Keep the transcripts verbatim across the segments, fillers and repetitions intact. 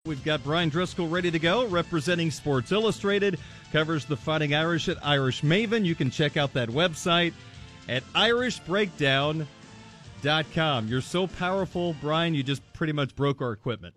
We've got Brian Driscoll ready to go, representing Sports Illustrated, covers the Fighting Irish at Irish Maven. You can check out that website at irish breakdown dot com. You're so powerful, Brian, you just pretty much broke our equipment.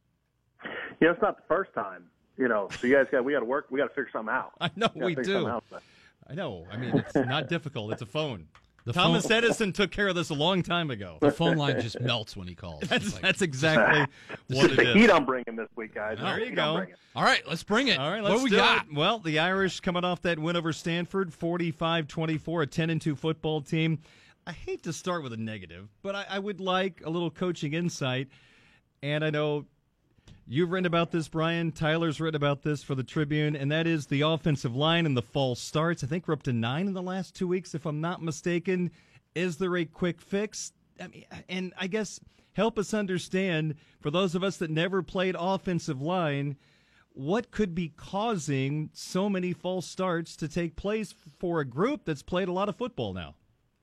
Yeah, it's not the first time, you know. So you guys got we got to work. We got to figure something out. I know we, we do. I know. I mean, it's not difficult. It's a phone. The Thomas phone, Edison took care of this a long time ago. The phone line just melts when he calls. That's, like, that's exactly what it the is. heat I'm bringing this week, guys. There you heat go. All right, let's bring it. All right, let's what do we do got? It. Well, the Irish coming off that win over Stanford, forty-five twenty-four, a ten and two football team. I hate to start with a negative, but I, I would like a little coaching insight. And I know you've written about this, Brian. Tyler's written about this for the Tribune, and that is the offensive line and the false starts. I think we're up to nine in the last two weeks, if I'm not mistaken. Is there a quick fix? I mean, and I guess help us understand, for those of us that never played offensive line, what could be causing so many false starts to take place for a group that's played a lot of football now?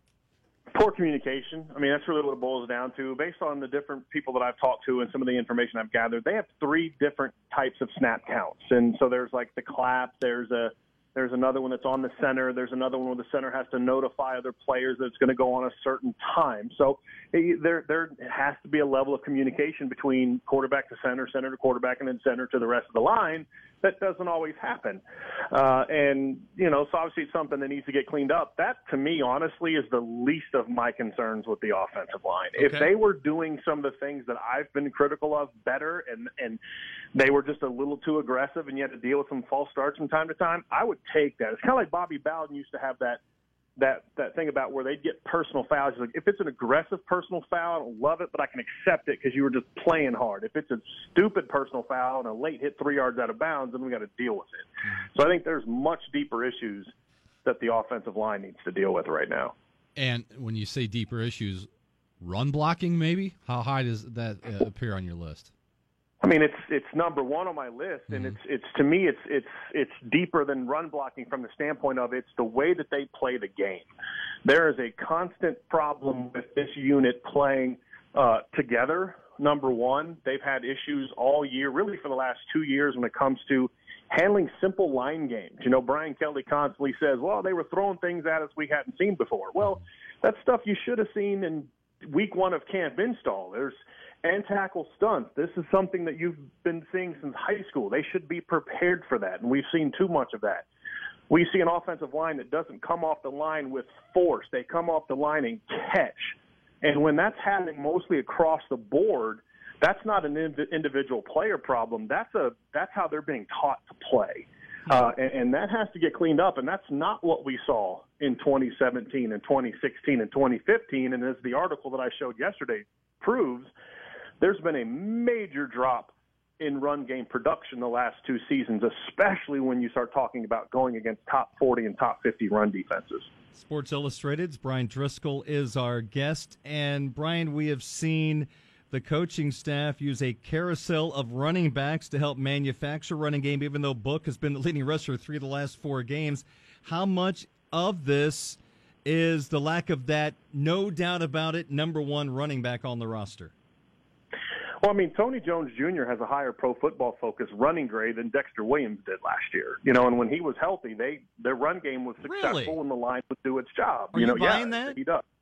Poor communication. I mean, that's really what it boils down to. Based on the different people that I've talked to and some of the information I've gathered, they have three different types of snap counts. And so there's like the clap, there's a There's another one that's on the center. There's another one where the center has to notify other players that it's going to go on a certain time. So there there has to be a level of communication between quarterback to center, center to quarterback, and then center to the rest of the line. That doesn't always happen. Uh, and, you know, so obviously it's something that needs to get cleaned up. That, to me, honestly, is the least of my concerns with the offensive line. Okay. If they were doing some of the things that I've been critical of better and, and they were just a little too aggressive and you had to deal with some false starts from time to time, I would take that. It's kind of like Bobby Bowden used to have that that that thing about where they'd get personal fouls. Like, if it's an aggressive personal foul, I don't love it, but I can accept it because you were just playing hard. If it's a stupid personal foul and a late hit three yards out of bounds, then we got to deal with it. Mm-hmm. So I think there's much deeper issues that the offensive line needs to deal with right now. And when you say deeper issues, run blocking maybe? How high does that uh, appear on your list? I mean, it's it's number one on my list, and Mm-hmm. it's it's to me it's it's it's deeper than run blocking from the standpoint of it's the way that they play the game. There is a constant problem with this unit playing uh, together. Number one, they've had issues all year, really for the last two years, when it comes to handling simple line games. You know, Brian Kelly constantly says, "Well, they were throwing things at us we hadn't seen before." Well, that's stuff you should have seen in week one of camp install. There's and tackle stunts. This is something that you've been seeing since high school. They should be prepared for that, and we've seen too much of that. We see an offensive line that doesn't come off the line with force. They come off the line and catch. And when that's happening mostly across the board, that's not an individual player problem. That's a that's how they're being taught to play. Uh, and, and that has to get cleaned up, and that's not what we saw in twenty seventeen and twenty sixteen and twenty fifteen. And as the article that I showed yesterday proves, there's been a major drop in run game production the last two seasons, especially when you start talking about going against top forty and top fifty run defenses. Sports Illustrated's Brian Driscoll is our guest. And, Brian, we have seen the coaching staff use a carousel of running backs to help manufacture running game, even though Book has been the leading rusher three of the last four games. How much of this is the lack of that, no doubt about it, number one running back on the roster? Well, I mean, Tony Jones Junior has a higher pro football focus running grade than Dexter Williams did last year. You know, and when he was healthy, they their run game was successful Really? and the line would do its job. Are you know, you buying yeah, that? He does.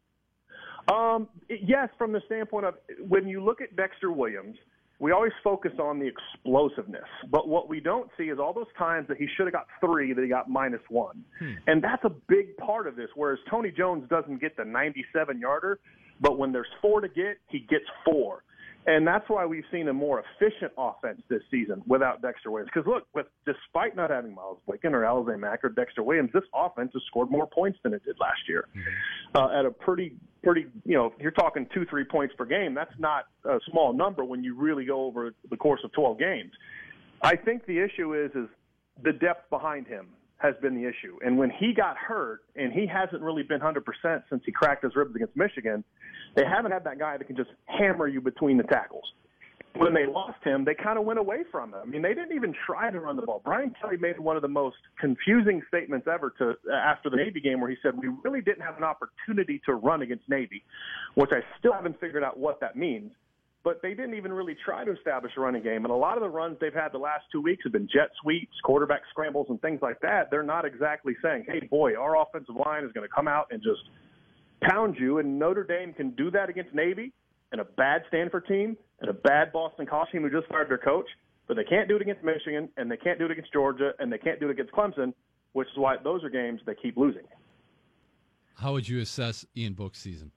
Um, yes, from the standpoint of when you look at Dexter Williams, we always focus on the explosiveness. But what we don't see is all those times that he should have got three that he got minus one. Hmm. And that's a big part of this, whereas Tony Jones doesn't get the ninety-seven-yarder, but when there's four to get, he gets four. And that's why we've seen a more efficient offense this season without Dexter Williams. Because, look, with, despite not having Miles Boykin or Alize Mack or Dexter Williams, this offense has scored more points than it did last year mm-hmm. uh, at a pretty, pretty, you know, you're talking two, three points per game. That's not a small number when you really go over the course of twelve games. I think the issue is, is the depth behind him has been the issue. And when he got hurt, and he hasn't really been one hundred percent since he cracked his ribs against Michigan, they haven't had that guy that can just hammer you between the tackles. When they lost him, they kind of went away from him. I mean, they didn't even try to run the ball. Brian Kelly made one of the most confusing statements ever to after the Navy game where he said, we really didn't have an opportunity to run against Navy, which I still haven't figured out what that means. but they didn't even really try to establish a running game. And a lot of the runs they've had the last two weeks have been jet sweeps, quarterback scrambles, and things like that. They're not exactly saying, hey, boy, our offensive line is going to come out and just pound you. And Notre Dame can do that against Navy and a bad Stanford team and a bad Boston College team who just fired their coach. But they can't do it against Michigan, and they can't do it against Georgia, and they can't do it against Clemson, which is why those are games they keep losing. How would you assess Ian Book's season?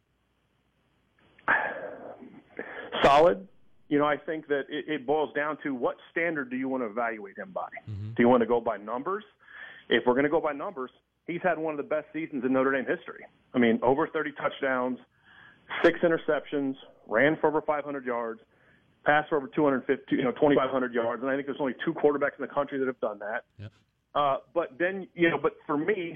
Solid. You know, I think that it, it boils down to what standard do you want to evaluate him by? Mm-hmm. Do you want to go by numbers? If we're going to go by numbers, he's had one of the best seasons in Notre Dame history. I mean, over thirty touchdowns, six interceptions, ran for over five hundred yards, passed for over two hundred fifty, you know, twenty-five hundred yards, and I think there's only two quarterbacks in the country that have done that. Yep. Uh, but then, you know, but for me,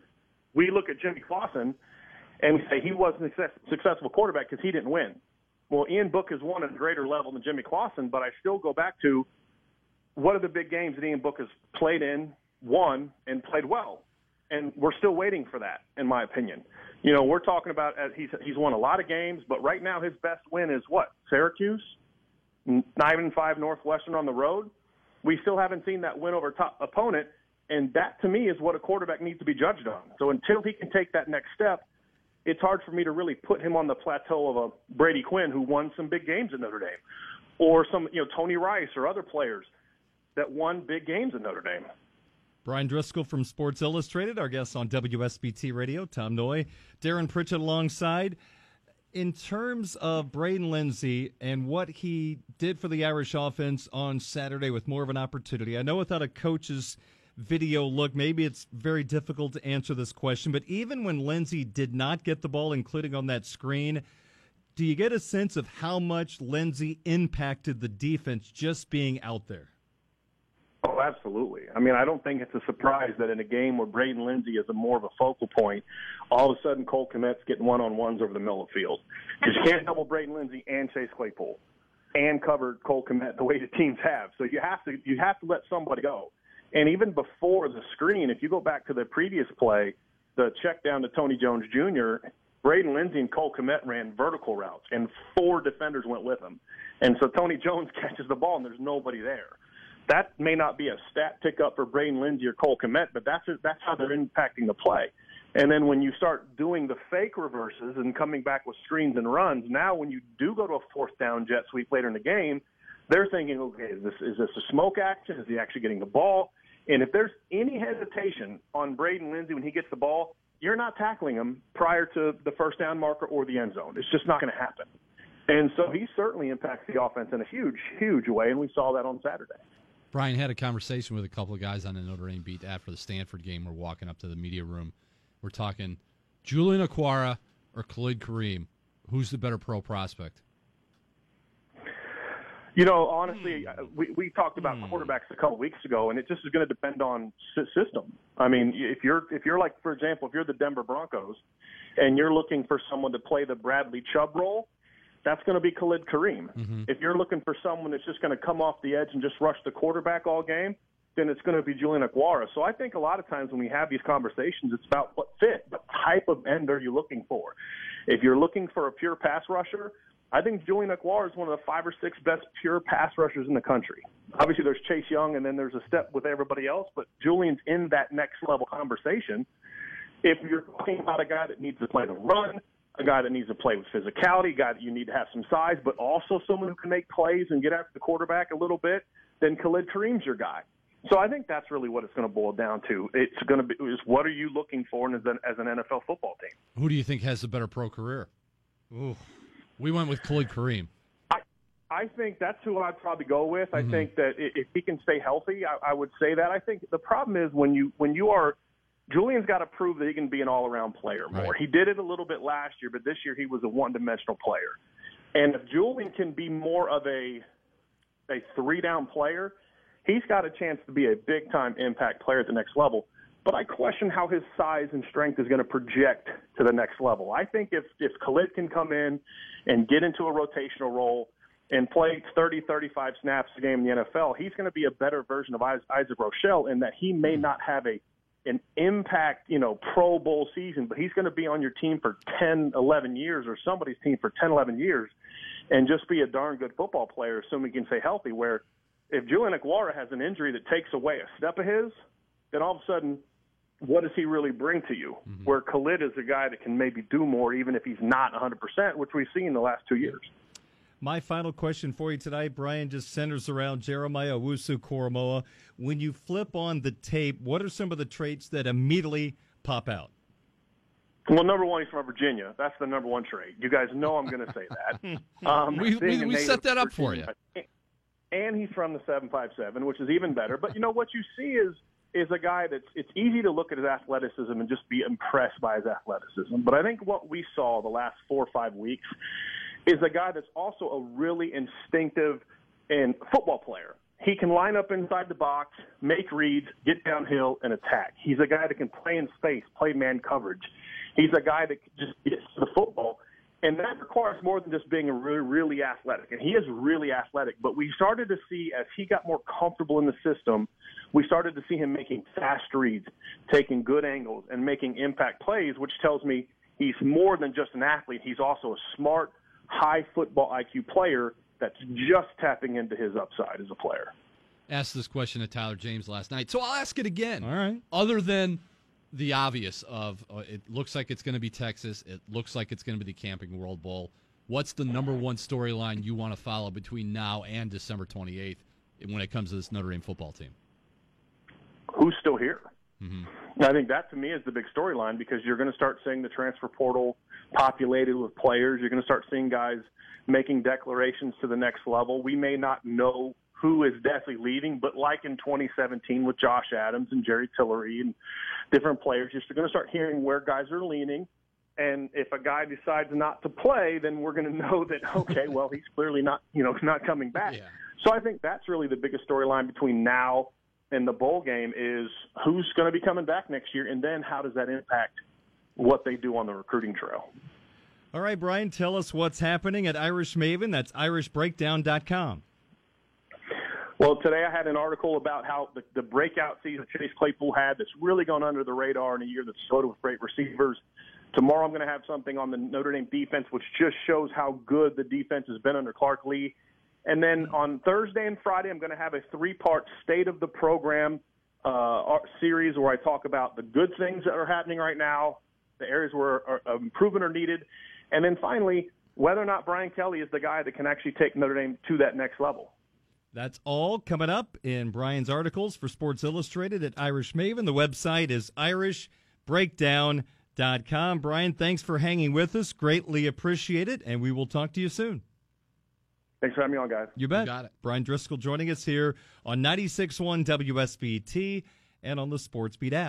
we look at Jimmy Clausen and we say he wasn't a success, successful quarterback because he didn't win. Well, Ian Book has won at a greater level than Jimmy Clausen, but I still go back to what are the big games that Ian Book has played in, won, and played well. And we're still waiting for that, in my opinion. You know, we're talking about uh, he's he's won a lot of games, but right now his best win is what? Syracuse? nine and five Northwestern on the road. We still haven't seen that win over a top opponent, and that to me is what a quarterback needs to be judged on. So until he can take that next step, it's hard for me to really put him on the plateau of a Brady Quinn who won some big games at Notre Dame, or some, you know, Tony Rice or other players that won big games at Notre Dame. Brian Driscoll from Sports Illustrated, our guest on W S B T Radio. Tom Noy, Darren Pritchett alongside. In terms of Braden Lenzy and what he did for the Irish offense on Saturday with more of an opportunity, I know without a coach's video look, maybe it's very difficult to answer this question, but even when Lenzy did not get the ball, including on that screen, do you get a sense of how much Lenzy impacted the defense just being out there? Oh, absolutely. I mean, I don't think it's a surprise that in a game where Braden Lenzy is a more of a focal point, all of a sudden Cole Kmet's getting one-on-ones over the middle of the field. Because you can't double Braden Lenzy and Chase Claypool and cover Cole Kmet the way the teams have. So you have to you have to let somebody go. And even before the screen, if you go back to the previous play, the check down to Tony Jones Junior, Braden Lenzy and Cole Kmet ran vertical routes, and four defenders went with them. And so Tony Jones catches the ball, and there's nobody there. That may not be a stat pickup for Braden Lenzy or Cole Kmet, but that's that's how they're impacting the play. And then when you start doing the fake reverses and coming back with screens and runs, now when you do go to a fourth down jet sweep later in the game, they're thinking, okay, is this, is this a smoke action? Is he actually getting the ball? And if there's any hesitation on Braden Lenzy when he gets the ball, you're not tackling him prior to the first down marker or the end zone. It's just not going to happen. And so he certainly impacts the offense in a huge, huge way, and we saw that on Saturday. Brian had a conversation with a couple of guys on the Notre Dame beat after the Stanford game. We're walking up to the media room. We're talking Julian Okwara or Khalid Kareem. Who's the better pro prospect? You know, honestly, we, we talked about quarterbacks a couple weeks ago, and it just is going to depend on system. I mean, if you're if you're like, for example, if you're the Denver Broncos and you're looking for someone to play the Bradley Chubb role, that's going to be Khalid Kareem. Mm-hmm. If you're looking for someone that's just going to come off the edge and just rush the quarterback all game, then it's going to be Julian Okwara. So I think a lot of times when we have these conversations, it's about what fit, what type of end are you looking for. If you're looking for a pure pass rusher, I think Julian Okwara is one of the five or six best pure pass rushers in the country. Obviously, there's Chase Young, and then there's a step with everybody else, but Julian's in that next level conversation. If you're talking about a guy that needs to play the run, a guy that needs to play with physicality, a guy that you need to have some size, but also someone who can make plays and get after the quarterback a little bit, then Khalid Kareem's your guy. So I think that's really what it's going to boil down to. It's going to be is what are you looking for as an, as an N F L football team? Who do you think has the better pro career? Ooh. We went with Khalid Kareem. I, I think that's who I'd probably go with. Mm-hmm. I think that if he can stay healthy, I, I would say that. I think the problem is when you when you are – Julian's got to prove that he can be an all-around player more. Right. He did it a little bit last year, but this year he was a one-dimensional player. And if Julian can be more of a a three-down player, he's got a chance to be a big-time impact player at the next level. But I question how his size and strength is going to project to the next level. I think if, if Khalid can come in and get into a rotational role and play thirty, thirty-five snaps a game in the N F L, he's going to be a better version of Isaac Rochelle in that he may not have a an impact, you know, Pro Bowl season, but he's going to be on your team for ten, eleven years or somebody's team for ten, eleven years. and just be a darn good football player, assuming he can stay healthy, where if Julian Okwara has an injury that takes away a step of his, then all of a sudden, what does he really bring to you? Mm-hmm. Where Khalid is a guy that can maybe do more, even if he's not one hundred percent, which we've seen the last two years. My final question for you tonight, Brian, just centers around Jeremiah Owusu-Koramoah. When you flip on the tape, what are some of the traits that immediately pop out? Well, number one, he's from Virginia. That's the number one trait. You guys know I'm going to say that. Um, we we, we set that up for you. And he's from the seven five seven, which is even better. But, you know, what you see is is a guy that's – it's easy to look at his athleticism and just be impressed by his athleticism. But I think what we saw the last four or five weeks is a guy that's also a really instinctive and football player. He can line up inside the box, make reads, get downhill, and attack. He's a guy that can play in space, play man coverage. He's a guy that just gets to the football, and that requires more than just being a really, really athletic. And he is really athletic, but we started to see as he got more comfortable in the system, we started to see him making fast reads, taking good angles, and making impact plays, which tells me he's more than just an athlete. He's also a smart, high football I Q player that's just tapping into his upside as a player. Asked this question to Tyler James last night, so I'll ask it again. All right. Other than the obvious of uh, it looks like it's going to be Texas, it looks like it's going to be the Camping World Bowl, what's the number one storyline you want to follow between now and December twenty-eighth when it comes to this Notre Dame football team? Who's still here? Mm-hmm. I think that, to me, is the big storyline, because you're going to start seeing the transfer portal populated with players. You're going to start seeing guys making declarations to the next level. We may not know who is definitely leaving, but like in twenty seventeen with Josh Adams and Jerry Tillery and different players, you're going to start hearing where guys are leaning. And if a guy decides not to play, then we're going to know that, okay, well, he's clearly not, you know, not coming back. Yeah. So I think that's really the biggest storyline between now and the bowl game is who's going to be coming back next year, and then how does that impact what they do on the recruiting trail. All right, Brian, tell us what's happening at Irish Maven. That's irish breakdown dot com. Well, today I had an article about how the, the breakout season Chase Claypool had that's really gone under the radar in a year that's loaded with great receivers. Tomorrow I'm going to have something on the Notre Dame defense, which just shows how good the defense has been under Clark Lee. And then on Thursday and Friday, I'm going to have a three-part State of the Program uh, series where I talk about the good things that are happening right now, the areas where are, are improvement are needed, and then finally, whether or not Brian Kelly is the guy that can actually take Notre Dame to that next level. That's all coming up in Brian's articles for Sports Illustrated at Irish Maven. The website is irish breakdown dot com. Brian, thanks for hanging with us. Greatly appreciate it, and we will talk to you soon. Thanks for having me on, guys. You bet. You got it. Brian Driscoll joining us here on ninety-six point one W S B T and on the Sports Beat app.